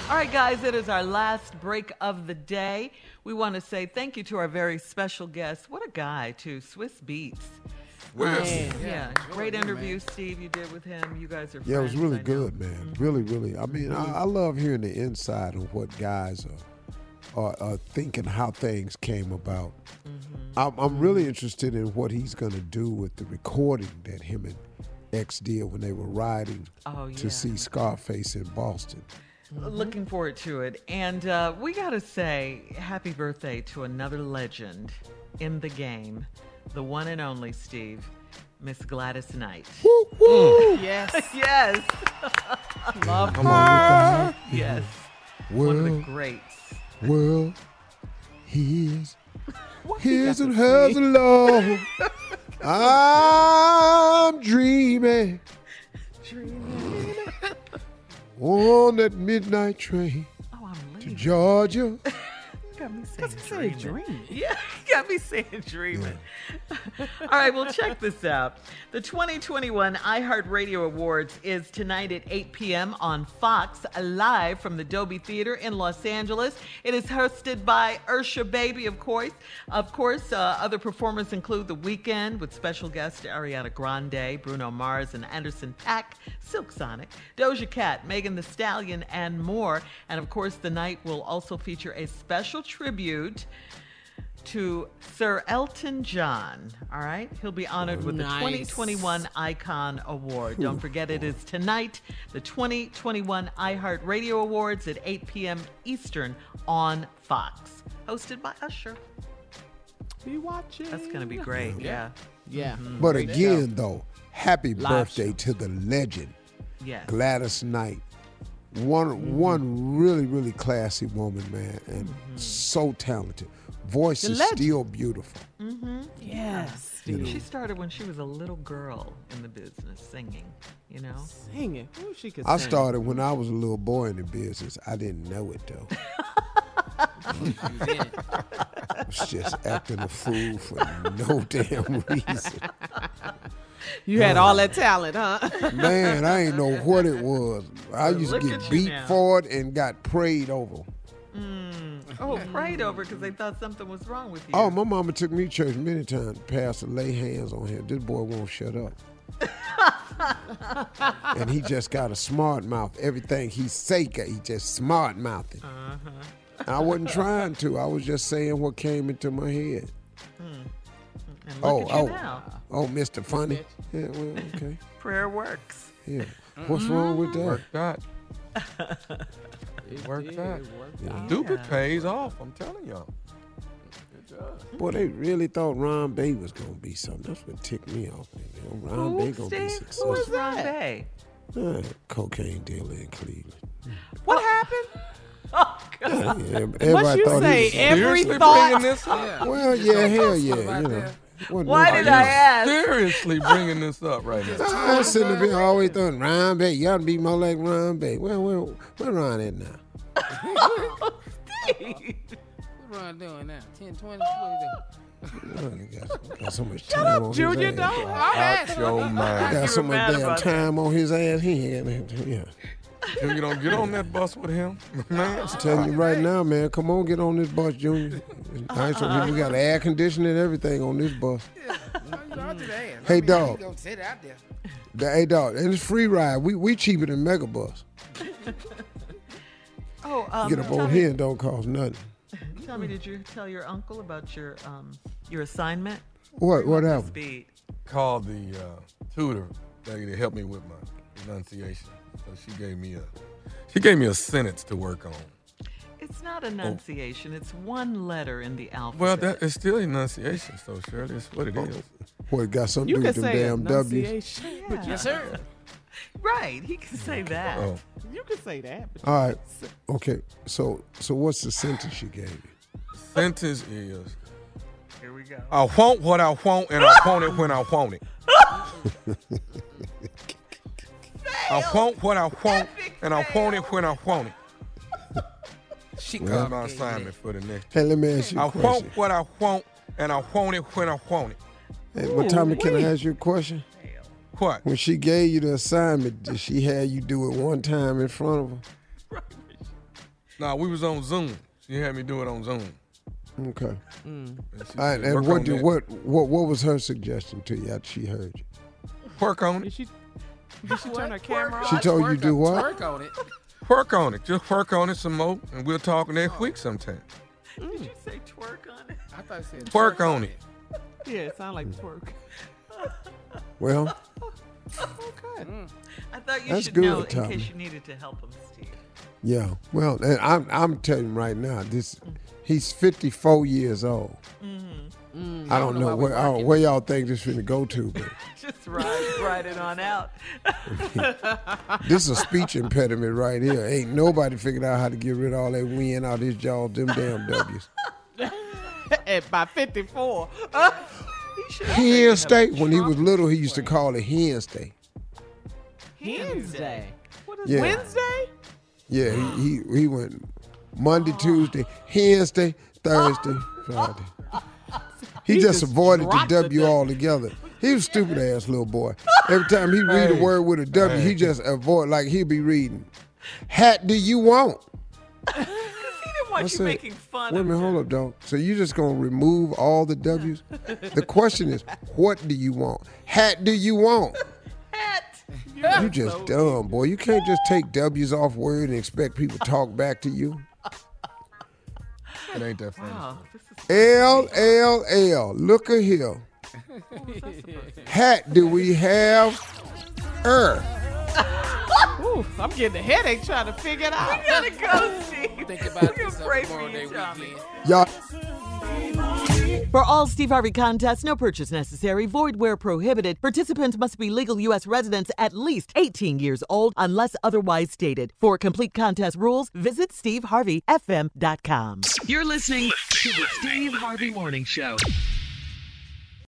All right, guys, it is our last break of the day. We want to say thank you to our very special guest. What a guy, too. Swiss Beats. Yeah, great interview, man. Steve, you did with him. You guys are friends. Yeah, it was really good, man. Mm-hmm. Really, really. I mean, I love hearing the inside of what guys are thinking, how things came about. Mm-hmm. I'm really interested in what he's going to do with the recording that him and X did when they were riding to see Scarface in Boston. Looking forward to it. And we got to say happy birthday to another legend in the game, the one and only, Steve, Miss Gladys Knight. Woo, woo. Yes. Yes. Love her. Yes. Well, one of the greats. Well, his and hers alone. I'm dreaming. On that midnight train to Georgia. Got me saying dreaming. Yeah, got me saying dreaming. Yeah. All right, well, check this out. The 2021 iHeartRadio Awards is tonight at 8 p.m. on Fox, live from the Dolby Theater in Los Angeles. It is hosted by Ursha Baby, of course. Other performers include The Weeknd with special guests Ariana Grande, Bruno Mars, and Anderson .Paak, Silk Sonic, Doja Cat, Megan Thee Stallion, and more. And, of course, the night will also feature a special tribute to Sir Elton John. All right, he'll be honored with the 2021 Icon Award. Don't forget, it is tonight, the 2021 iHeartRadio Awards at 8 p.m. Eastern on Fox, hosted by Usher. Be watching. That's going to be great. Yeah. Mm-hmm. But again, though, happy birthday to the legend, Gladys Knight. One really, really classy woman, man, and so talented. Voice is still beautiful. Mm-hmm. Yes. She started when she was a little girl in the business, singing, you know? Singing? Ooh, she could I sing. started when I was a little boy in the business. I didn't know it, though. I was just acting a fool for no damn reason. You had all that talent, huh? Man, I ain't know what it was. I used to get beat for it and got prayed over. Prayed over because they thought something was wrong with you. Oh, my mama took me to church many times. Pastor lay hands on him. This boy won't shut up. And he just got a smart mouth. Everything he say, he just smart mouthing. I wasn't trying to. I was just saying what came into my head. And look at you now. Oh, Mr. Funny. Yeah, well, okay. Prayer works. Yeah. What's wrong with that? Worked out. It worked out. Stupid pays off, I'm telling y'all. Good job. Boy, they really thought Ron Bay was going to be something. That's what ticked me off. Ron Bay going to be successful. Who was Ron Bay? Cocaine dealer in Cleveland. What happened? Oh, God. Yeah, what you thought say? Every thought. This up? Well, yeah, hell yeah. You know. Why did I ask? Seriously bringing this up right now. I was sitting there always thinking, Ron Bay, you ought to be more like Ron Bay. Well, where Ron at now? Steve. What Ron doing now? 10, 20? What Got so much Shut time up, on Junior. his ass. Don't. Out your mind. Got so much damn time on his ass. Yeah. Junior, don't get on that bus with him, man. I'm telling you right now, man. Come on, get on this bus, Junior. It's nice. We got air conditioning and everything on this bus. Hey, dog. Hey, dog. And it's free ride. We cheaper than Megabus. Get up on here and don't cost nothing. Tell me, did you tell your uncle about your assignment? What happened? Speed. Called the tutor that helped me with my enunciation. So she gave me a sentence to work on. It's not enunciation. It's one letter in the alphabet. Well, that is still enunciation, so Shirley, it's what it is. Boy, it got something to You do can with them say damn W's. enunciation. Yeah. Yes, sir. Right, he can say that. Oh. You can say that. But All right. Okay. So what's the sentence you gave me? Sentence is, Here we go. I want what I want and I want it when I want it. I want what I want and I want it when I want it. That's my assignment for the next. Hey, let me ask you a I question. want what I want and I want it when I want it. Hey, what time can I ask you a question? What? When she gave you the assignment, did she have you do it one time in front of her? Nah, we was on Zoom. She had me do it on Zoom. Okay. And she All right, said, and "Work what on did that." what was her suggestion to you after she heard you? Work on Did it. she turn her camera She off? told you do what? Work on it. Work on it. Just work on it some more, and we'll talk next week sometime. Did you say twerk on it? I thought you said Work on it. Yeah, it sounded like twerk. Well, I thought you That's should good, know in Tommy. case you needed to help him, Steve. yeah. Well, and I'm telling you right now, he's 54 years old. I don't know where y'all think this finna go to, but Just ride it on out. this is a speech impediment right here. Ain't nobody figured out how to get rid of all that wind out his jaw, them damn W's. And by 54. Hen steak. When he was little, he used to call it hen steak. Wednesday. What is Yeah. Wednesday? Yeah, he went Monday, Tuesday, Wednesday, Thursday, Friday. He just avoided the dropped the W W. altogether. He was a stupid ass little boy. Every time he read a word with a W, he just avoid, like he'd be reading, "Hat do you want?" He didn't want I you said, making fun Wait a of minute, him. hold up, dog. So you just gonna remove all the W's? The question is, what do you want? Hat do you want? Hat. You just dumb, boy. You can't just take W's off word and expect people to talk back to you. It ain't that funny. Wow, this is L. Look at here. Hat do we have? Ooh, I'm getting a headache trying to figure it out. gotta go, Steve. Think about We're this gonna pray for Memorial Day you, Tommy. weekend. Y'all. For all Steve Harvey contests, no purchase necessary, void where prohibited. Participants must be legal U.S. residents at least 18 years old unless otherwise stated. For complete contest rules, visit steveharveyfm.com. You're listening to the Steve Harvey Morning Show.